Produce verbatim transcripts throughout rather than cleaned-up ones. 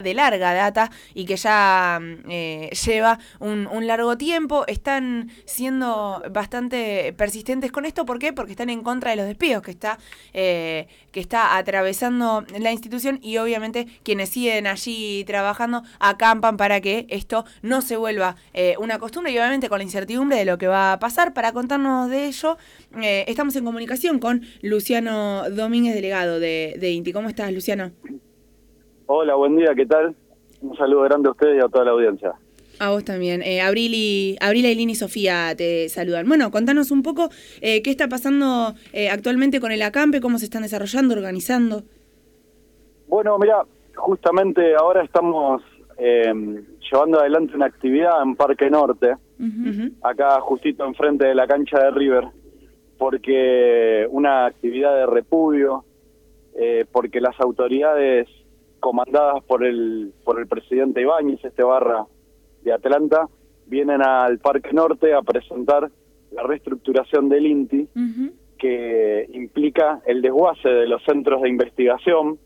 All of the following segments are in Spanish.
de larga data y que ya eh, lleva un, un largo tiempo. Están siendo bastante persistentes con esto. ¿Por qué? Porque están en contra de los despidos que está, eh, que está atravesando la institución, y obviamente quienes siguen allí trabajando acampan para que esto no se vuelva eh, una costumbre, y obviamente con la incertidumbre de lo que va a pasar. Para contarnos de ello, eh, estamos en comunicación con Luciano Domínguez, delegado de, de INTI. ¿Cómo estás, Luciano? Hola, buen día, ¿qué tal? Un saludo grande a ustedes y a toda la audiencia. A vos también. Eh, Abril y Abril, Ailín y Sofía te saludan. Bueno, contanos un poco eh, qué está pasando eh, actualmente con el acampe, cómo se están desarrollando, organizando. Bueno, mira, justamente ahora estamos eh, llevando adelante una actividad en Parque Norte, uh-huh. acá justito enfrente de la cancha de River, porque una actividad de repudio, eh, porque las autoridades comandadas por el por el presidente Ibáñez, este barra de Atlanta, vienen al Parque Norte a presentar la reestructuración del INTI, uh-huh. que implica el desguace de los centros de investigación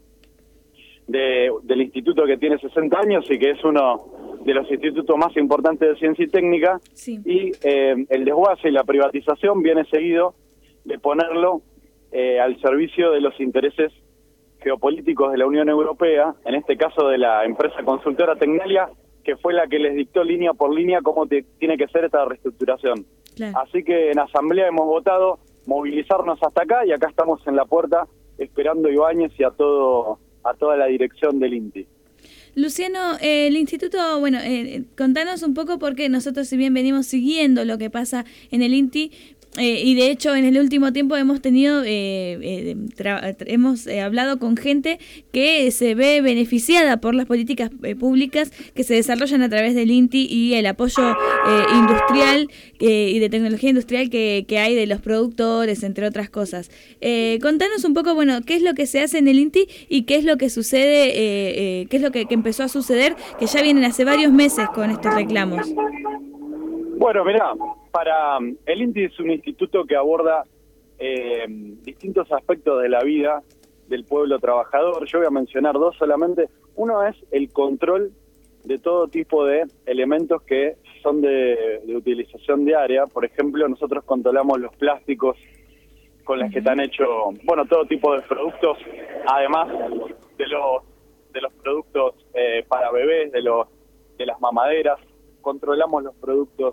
de, del instituto que tiene sesenta años y que es uno de los institutos más importantes de ciencia y técnica, sí. y eh, el desguace y la privatización viene seguido de ponerlo eh, al servicio de los intereses geopolíticos de la Unión Europea, en este caso de la empresa consultora Tecnalia, que fue la que les dictó línea por línea cómo te, tiene que ser esta reestructuración. Claro. Así que en asamblea hemos votado movilizarnos hasta acá, y acá estamos en la puerta esperando a Ibáñez y a todo a toda la dirección del INTI. Luciano, eh, el instituto, bueno, eh, contanos un poco, porque nosotros, si bien venimos siguiendo lo que pasa en el INTI, Eh, y de hecho en el último tiempo hemos tenido eh, eh, tra- hemos eh, hablado con gente que se ve beneficiada por las políticas eh, públicas que se desarrollan a través del INTI y el apoyo eh, industrial eh, y de tecnología industrial que, que hay de los productores, entre otras cosas. Eh, contanos un poco, bueno, qué es lo que se hace en el INTI y qué es lo que sucede, eh, eh, qué es lo que, que empezó a suceder, que ya vienen hace varios meses con estos reclamos. Bueno, mirá, para el INTI es un instituto que aborda eh, distintos aspectos de la vida del pueblo trabajador. Yo voy a mencionar dos solamente. Uno es el control de todo tipo de elementos que son de, de utilización diaria. Por ejemplo, nosotros controlamos los plásticos con los uh-huh. que están hechos, bueno, todo tipo de productos, además de los de los productos eh, para bebés, de los de las mamaderas. Controlamos los productos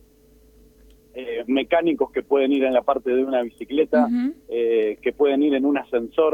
Eh, mecánicos que pueden ir en la parte de una bicicleta, uh-huh. eh, que pueden ir en un ascensor.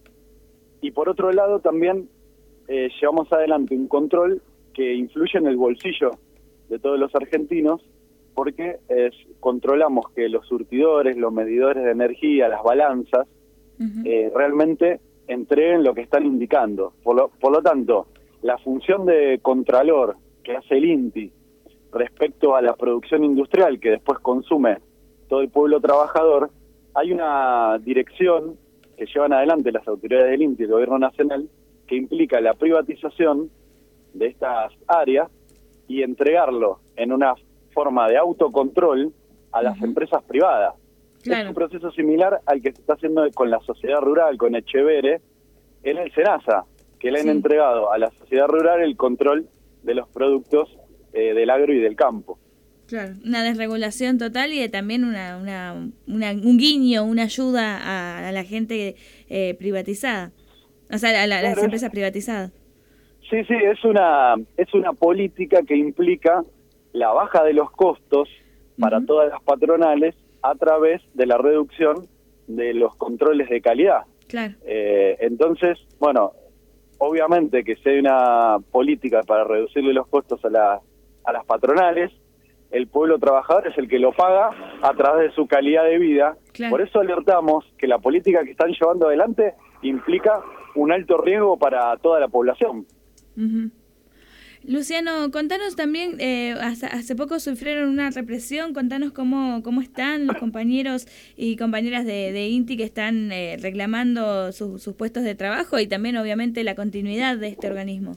Y por otro lado también eh, llevamos adelante un control que influye en el bolsillo de todos los argentinos, porque es, controlamos que los surtidores, los medidores de energía, las balanzas, uh-huh. eh, realmente entreguen lo que están indicando. Por lo, por lo tanto, la función de contralor que hace el INTI respecto a la producción industrial que después consume todo el pueblo trabajador, hay una dirección que llevan adelante las autoridades del INTI y el Gobierno Nacional que implica la privatización de estas áreas y entregarlo en una forma de autocontrol a las uh-huh. empresas privadas. Claro. Es un proceso similar al que se está haciendo con la sociedad rural, con Echevere, en el SENASA, que le han sí. entregado a la sociedad rural el control de los productos Eh, del agro y del campo. Claro, una desregulación total y de también una, una, una un guiño, una ayuda a, a la gente eh, privatizada, o sea, a, la, a las claro, empresas privatizadas. Sí, sí, es una es una política que implica la baja de los costos para uh-huh. todas las patronales a través de la reducción de los controles de calidad. Claro. Eh, entonces, bueno, obviamente que si hay una política para reducirle los costos a la a las patronales, el pueblo trabajador es el que lo paga a través de su calidad de vida. Claro. Por eso alertamos que la política que están llevando adelante implica un alto riesgo para toda la población. Uh-huh. Luciano, contanos también, eh, hace, hace poco sufrieron una represión, contanos cómo cómo están los compañeros y compañeras de, de INTI que están eh, reclamando su, sus puestos de trabajo y también obviamente la continuidad de este organismo.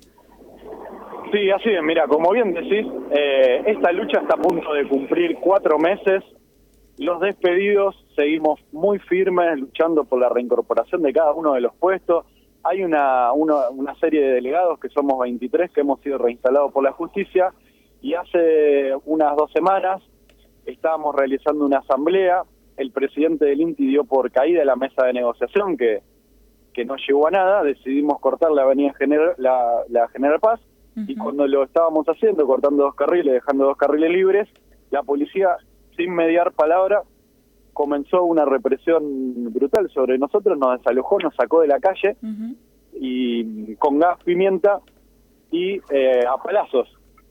Sí, así es. Mira, como bien decís, eh, esta lucha está a punto de cumplir cuatro meses. Los despedidos seguimos muy firmes luchando por la reincorporación de cada uno de los puestos. hay una, una, una serie de delegados, que somos veintitrés, que hemos sido reinstalados por la justicia, y hace unas dos semanas estábamos realizando una asamblea. El presidente del INTI dio por caída la mesa de negociación, que, que no llegó a nada. Decidimos cortar la avenida General, la, la General Paz, uh-huh. y cuando lo estábamos haciendo, cortando dos carriles, dejando dos carriles libres, la policía, sin mediar palabra, comenzó una represión brutal sobre nosotros, nos desalojó, nos sacó de la calle, uh-huh. y con gas, pimienta y eh, a palazos.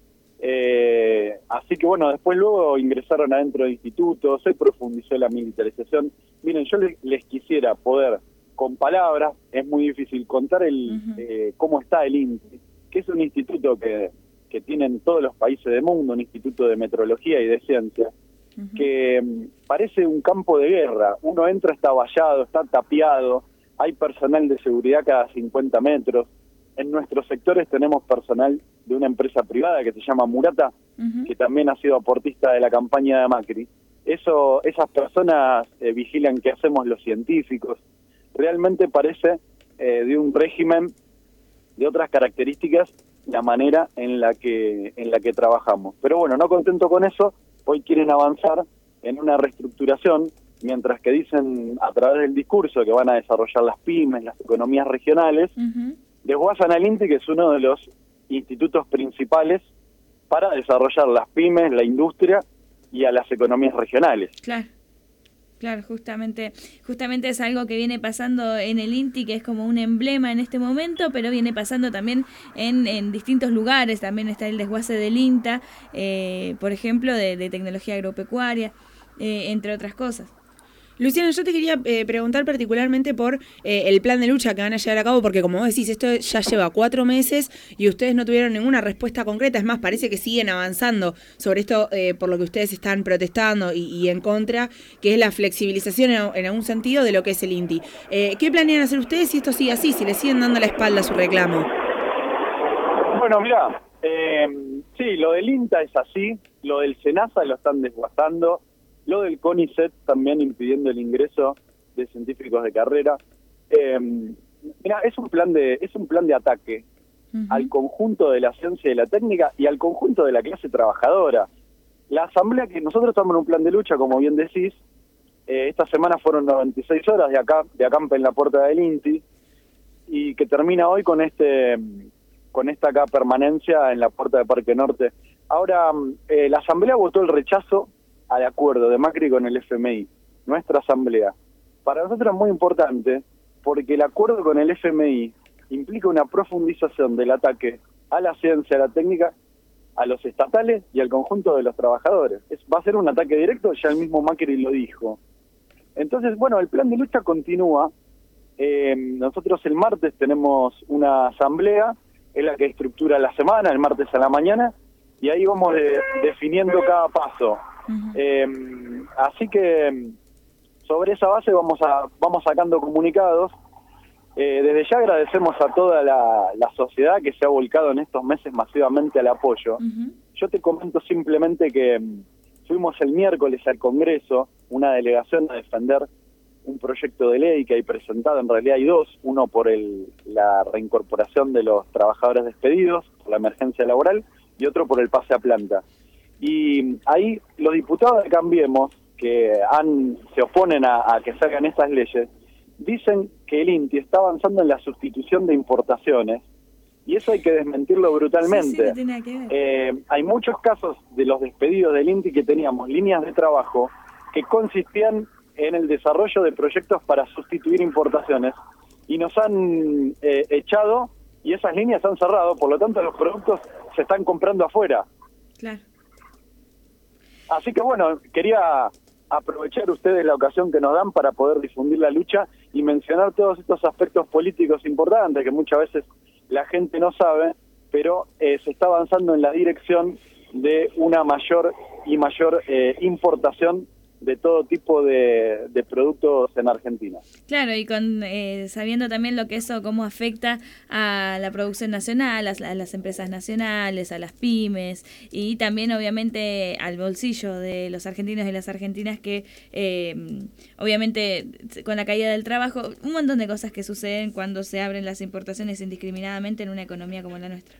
Eh, así que bueno, después luego ingresaron adentro de institutos, se profundizó la militarización. Miren, yo les, les quisiera poder, con palabras, es muy difícil contar el uh-huh. eh, cómo está el INTI, que es un instituto que, que tienen todos los países del mundo, un instituto de metrología y de ciencia, uh-huh. que um, parece un campo de guerra. Uno entra, está vallado, está tapiado, hay personal de seguridad cada cincuenta metros. En nuestros sectores tenemos personal de una empresa privada que se llama Murata, uh-huh. que también ha sido aportista de la campaña de Macri. Eso, esas personas eh, vigilan qué hacemos los científicos. Realmente parece eh, de un régimen de otras características la manera en la que en la que trabajamos. Pero bueno, no contento con eso, hoy quieren avanzar en una reestructuración, mientras que dicen a través del discurso que van a desarrollar las pymes, las economías regionales, uh-huh. desguazan al INTI, que es uno de los institutos principales para desarrollar las pymes, la industria y a las economías regionales. Claro, claro, justamente, justamente es algo que viene pasando en el INTI, que es como un emblema en este momento, pero viene pasando también en, en distintos lugares. También está el desguace del INTA, eh, por ejemplo, de, de tecnología agropecuaria, eh, entre otras cosas. Luciana, yo te quería eh, preguntar particularmente por eh, el plan de lucha que van a llevar a cabo, porque como vos decís, esto ya lleva cuatro meses y ustedes no tuvieron ninguna respuesta concreta. Es más, parece que siguen avanzando sobre esto eh, por lo que ustedes están protestando y, y en contra, que es la flexibilización en, en algún sentido de lo que es el INTI. Eh, ¿Qué planean hacer ustedes si esto sigue así, si le siguen dando la espalda a su reclamo? Bueno, mirá, eh, sí, lo del INTA es así, lo del SENASA lo están desguazando, lo del CONICET también impidiendo el ingreso de científicos de carrera. Eh, mira, es un plan de es un plan de ataque uh-huh. al conjunto de la ciencia y la técnica y al conjunto de la clase trabajadora. La asamblea, que nosotros estamos en un plan de lucha, como bien decís, eh, esta semana fueron noventa y seis horas de acá de acampe en la puerta del INTI, y que termina hoy con este con esta acá permanencia en la puerta de Parque Norte. Ahora, eh, la asamblea votó el rechazo al acuerdo de Macri con el F M I, nuestra asamblea. Para nosotros es muy importante porque el acuerdo con el F M I implica una profundización del ataque a la ciencia, a la técnica, a los estatales y al conjunto de los trabajadores. Es, va a ser un ataque directo, ya el mismo Macri lo dijo. Entonces, bueno, el plan de lucha continúa. Eh, nosotros el martes tenemos una asamblea, es la que estructura la semana, el martes a la mañana, y ahí vamos de, definiendo cada paso. Uh-huh. Eh, así que sobre esa base vamos a vamos sacando comunicados. Eh, desde ya agradecemos a toda la, la sociedad que se ha volcado en estos meses masivamente al apoyo. Uh-huh. Yo te comento simplemente que fuimos el miércoles al Congreso, una delegación a defender un proyecto de ley que hay presentado. En realidad hay dos, uno por el, la reincorporación de los trabajadores despedidos por la emergencia laboral y otro por el pase a planta. Y ahí los diputados de Cambiemos, que han se oponen a, a que salgan estas leyes, dicen que el INTI está avanzando en la sustitución de importaciones, y eso hay que desmentirlo brutalmente. Sí, sí, no tiene que ver. Eh, hay muchos casos de los despedidos del INTI que teníamos líneas de trabajo que consistían en el desarrollo de proyectos para sustituir importaciones, y nos han eh, echado, y esas líneas han cerrado, por lo tanto los productos se están comprando afuera. Claro. Así que bueno, quería aprovechar ustedes la ocasión que nos dan para poder difundir la lucha y mencionar todos estos aspectos políticos importantes que muchas veces la gente no sabe, pero eh, se está avanzando en la dirección de una mayor y mayor eh, importación de todo tipo de, de productos en Argentina. Claro, y con eh, sabiendo también lo que eso, cómo afecta a la producción nacional, a, a las empresas nacionales, a las pymes, y también obviamente al bolsillo de los argentinos y las argentinas que eh, obviamente con la caída del trabajo, un montón de cosas que suceden cuando se abren las importaciones indiscriminadamente en una economía como la nuestra.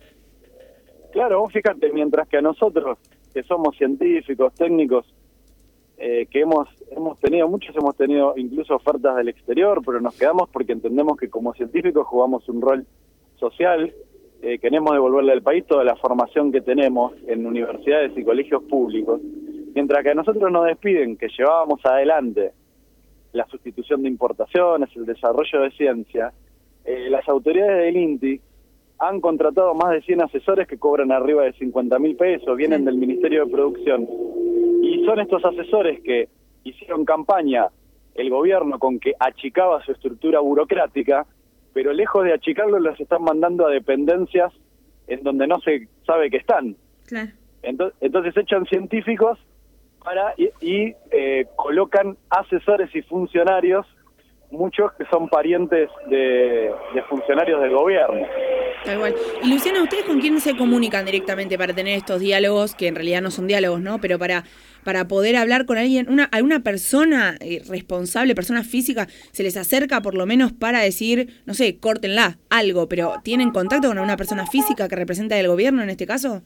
Claro, fíjate, mientras que a nosotros, que somos científicos, técnicos, Eh, que hemos hemos tenido, muchos hemos tenido incluso ofertas del exterior, pero nos quedamos porque entendemos que como científicos jugamos un rol social, eh, queremos devolverle al país toda la formación que tenemos en universidades y colegios públicos, mientras que a nosotros nos despiden que llevábamos adelante la sustitución de importaciones, el desarrollo de ciencia, eh, las autoridades del INTI han contratado más de cien asesores que cobran arriba de cincuenta mil pesos, vienen del Ministerio de Producción. Y son estos asesores que hicieron campaña el gobierno con que achicaba su estructura burocrática, pero lejos de achicarlo los están mandando a dependencias en donde no se sabe que están. Claro. Entonces, entonces echan científicos para y, y eh, colocan asesores y funcionarios, muchos que son parientes de, de funcionarios del gobierno. Tal cual. Y Luciana, ¿ustedes con quién se comunican directamente para tener estos diálogos, que en realidad no son diálogos, ¿no? Pero para, para poder hablar con alguien, una, alguna persona eh, responsable, persona física, se les acerca por lo menos para decir, no sé, córtenla, algo, pero ¿tienen contacto con alguna persona física que representa el gobierno en este caso?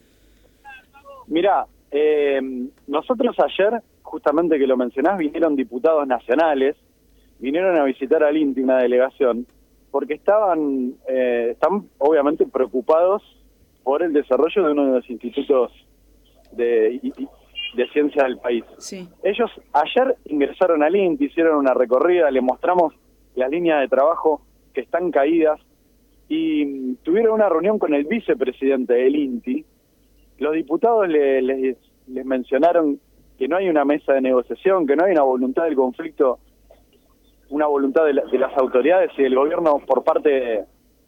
Mirá, eh, nosotros ayer, justamente que lo mencionás, vinieron diputados nacionales, vinieron a visitar al INTI una delegación, porque estaban, eh, están obviamente preocupados por el desarrollo de uno de los institutos de, de ciencia del país. Sí. Ellos ayer ingresaron al INTI, hicieron una recorrida, le mostramos las líneas de trabajo que están caídas y tuvieron una reunión con el vicepresidente del INTI. Los diputados le, les, les mencionaron que no hay una mesa de negociación, que no hay una voluntad del conflicto, una voluntad de, la, de las autoridades y del gobierno por parte de,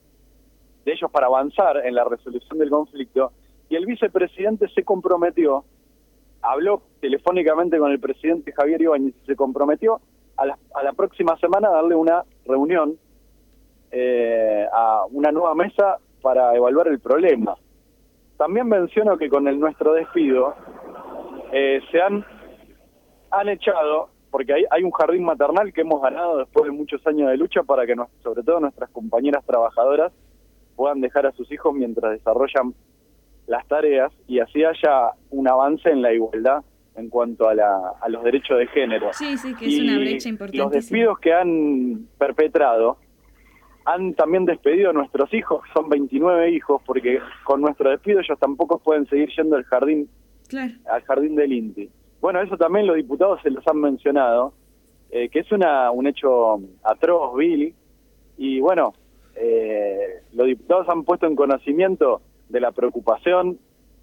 de ellos para avanzar en la resolución del conflicto, y el vicepresidente se comprometió, habló telefónicamente con el presidente Javier Ibáñez y se comprometió a la, a la próxima semana a darle una reunión, eh, a una nueva mesa para evaluar el problema. También menciono que con el nuestro despido eh, se han, han echado, porque hay, hay un jardín maternal que hemos ganado después de muchos años de lucha para que nos, sobre todo nuestras compañeras trabajadoras puedan dejar a sus hijos mientras desarrollan las tareas y así haya un avance en la igualdad en cuanto a, la, a los derechos de género. Sí, sí, que es y una brecha importante. Los despidos que han perpetrado han también despedido a nuestros hijos, son veintinueve hijos, porque con nuestro despido ellos tampoco pueden seguir yendo al jardín, claro. al jardín del INTI. Bueno, eso también los diputados se los han mencionado, eh, que es una un hecho atroz, vil, y bueno, eh, los diputados han puesto en conocimiento de la preocupación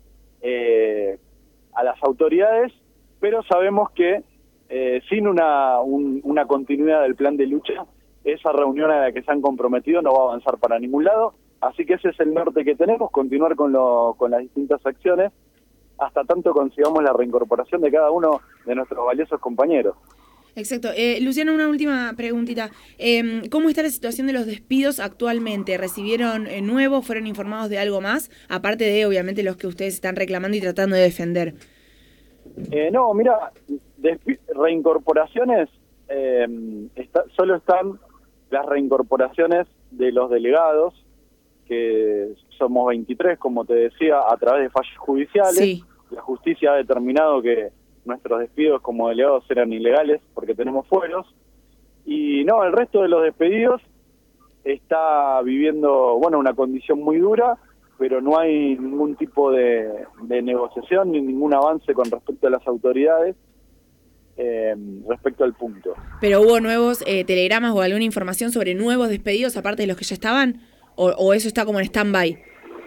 eh, a las autoridades, pero sabemos que eh, sin una, un, una continuidad del plan de lucha, esa reunión a la que se han comprometido no va a avanzar para ningún lado, así que ese es el norte que tenemos, continuar con, lo, con las distintas acciones, hasta tanto consigamos la reincorporación de cada uno de nuestros valiosos compañeros. Exacto. Eh, Luciana, una última preguntita. Eh, ¿Cómo está la situación de los despidos actualmente? ¿Recibieron eh, nuevos? ¿Fueron informados de algo más? Aparte de, obviamente, los que ustedes están reclamando y tratando de defender. Eh, no, mira, reincorporaciones, eh, está, solo están las reincorporaciones de los delegados, que somos veintitrés, como te decía, a través de fallos judiciales. Sí. La justicia ha determinado que nuestros despidos como delegados eran ilegales porque tenemos fueros. Y no, el resto de los despedidos está viviendo, bueno, una condición muy dura, pero no hay ningún tipo de, de negociación ni ningún avance con respecto a las autoridades eh, respecto al punto. ¿Pero hubo nuevos eh, telegramas o alguna información sobre nuevos despedidos aparte de los que ya estaban? ¿O, o eso está como en stand-by?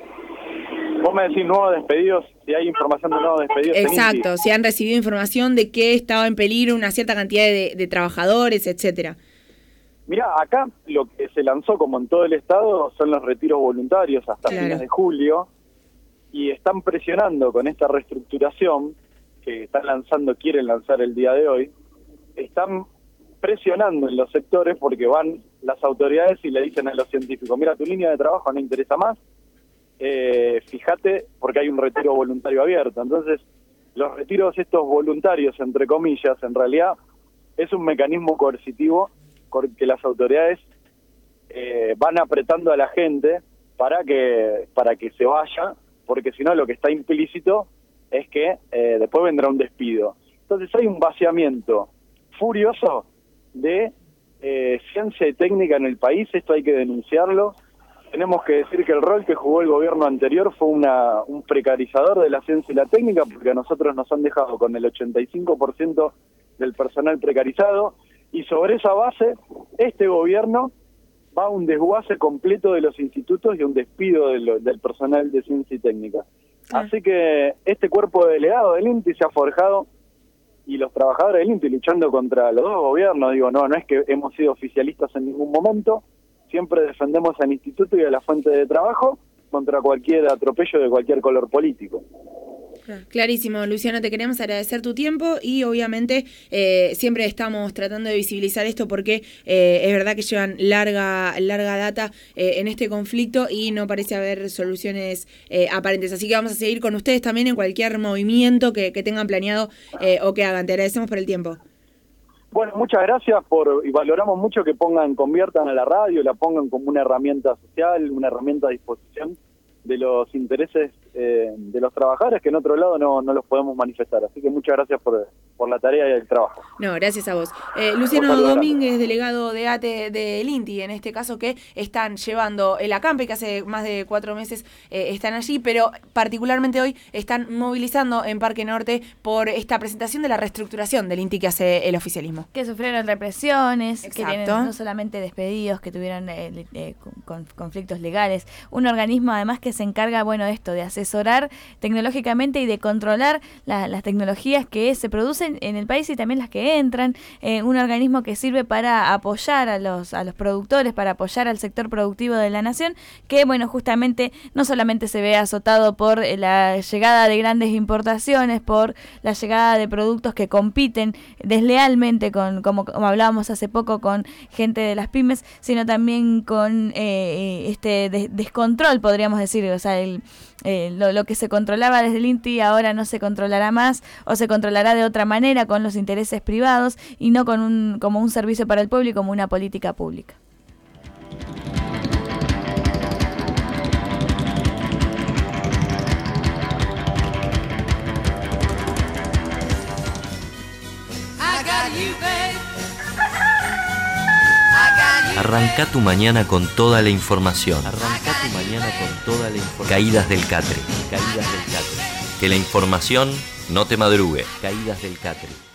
Vos me decís nuevos despedidos, si hay información de nuevos despedidos. Exacto, si han recibido información de que estaba en peligro una cierta cantidad de, de trabajadores, etcétera. Mirá, acá lo que se lanzó, como en todo el estado, son los retiros voluntarios hasta Claro. fines de julio, y están presionando con esta reestructuración que están lanzando, quieren lanzar el día de hoy, están presionando en los sectores porque van las autoridades y le dicen a los científicos, mira, tu línea de trabajo no interesa más, eh, fíjate, porque hay un retiro voluntario abierto. Entonces, los retiros estos voluntarios, entre comillas, en realidad es un mecanismo coercitivo porque las autoridades eh, van apretando a la gente para que para que se vaya, porque si no lo que está implícito es que eh, después vendrá un despido. Entonces hay un vaciamiento furioso de eh, ciencia y técnica en el país, esto hay que denunciarlo. Tenemos que decir que el rol que jugó el gobierno anterior fue una, un precarizador de la ciencia y la técnica, porque a nosotros nos han dejado con el ochenta y cinco por ciento del personal precarizado, y sobre esa base, este gobierno va a un desguace completo de los institutos y un despido de lo, del personal de ciencia y técnica. Ah. Así que este cuerpo de delegado del INTI se ha forjado, y los trabajadores del INTI luchando contra los dos gobiernos, digo, no, no es que hemos sido oficialistas en ningún momento, siempre defendemos al instituto y a la fuente de trabajo contra cualquier atropello de cualquier color político. Clarísimo, Luciano, te queremos agradecer tu tiempo y obviamente eh, siempre estamos tratando de visibilizar esto porque eh, es verdad que llevan larga larga data eh, en este conflicto y no parece haber soluciones eh, aparentes, así que vamos a seguir con ustedes también en cualquier movimiento que, que tengan planeado eh, o que hagan. Te agradecemos por el tiempo. Bueno, muchas gracias por y valoramos mucho que pongan, conviertan a la radio, la pongan como una herramienta social, una herramienta a disposición de los intereses eh, de los trabajadores que en otro lado no, no los podemos manifestar. Así que muchas gracias por, por la tarea y el trabajo. No, gracias a vos. Eh, Luciano Domínguez, delegado de A T E del INTI, en este caso, que están llevando el acampe, que hace más de cuatro meses eh, están allí, pero particularmente hoy están movilizando en Parque Norte por esta presentación de la reestructuración del INTI que hace el oficialismo. Que sufrieron represiones, Exacto. que tienen no solamente despedidos, que tuvieron eh, eh, con, conflictos legales. Un organismo además que se encarga, bueno, de esto, de asesorar tecnológicamente y de controlar la, las tecnologías que se producen en el país y también las que entran. Eh, un organismo que sirve para apoyar a los, a los productores, para apoyar al sector productivo de la nación, que, bueno, justamente no solamente se ve azotado por la llegada de grandes importaciones, por la llegada de productos que compiten deslealmente con, como, como hablábamos hace poco, con gente de las pymes, sino también con eh, este de, descontrol, podríamos decir. O sea, el, eh, lo, lo que se controlaba desde el INTI ahora no se controlará más o se controlará de otra manera con los intereses privados y no con un, como un servicio para el pueblo y como una política pública. Arranca tu mañana con toda la información. Arranca tu mañana con toda la información. Caídas del Catre. Caídas del Catre. Que la información no te madrugue. Caídas del Catre.